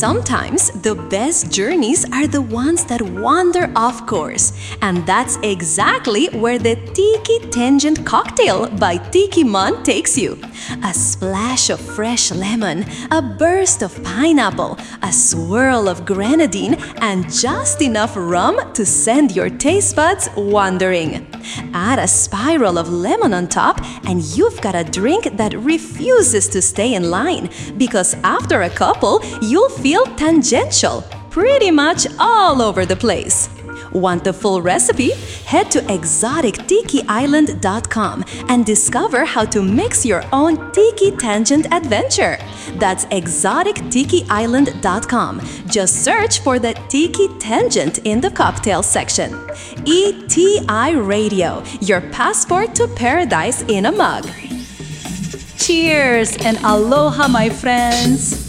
Sometimes the best journeys are the ones that wander off course, and that's exactly where the Tiki Tangent Cocktail by Tiki Mon takes you. A splash of fresh lemon, a burst of pineapple, a swirl of grenadine, and just enough rum to send your taste buds wandering. Add a spiral of lemon on top, and you've got a drink that refuses to stay in line, because after a couple, you'll feel tangential, pretty much all over the place. Want the full recipe? Head to exotictikiisland.com and discover how to mix your own Tiki Tangent adventure. That's exotictikiisland.com. Just search for the Tiki Tangent in the cocktail section. ETI Radio, your passport to paradise in a mug. Cheers and aloha, my friends!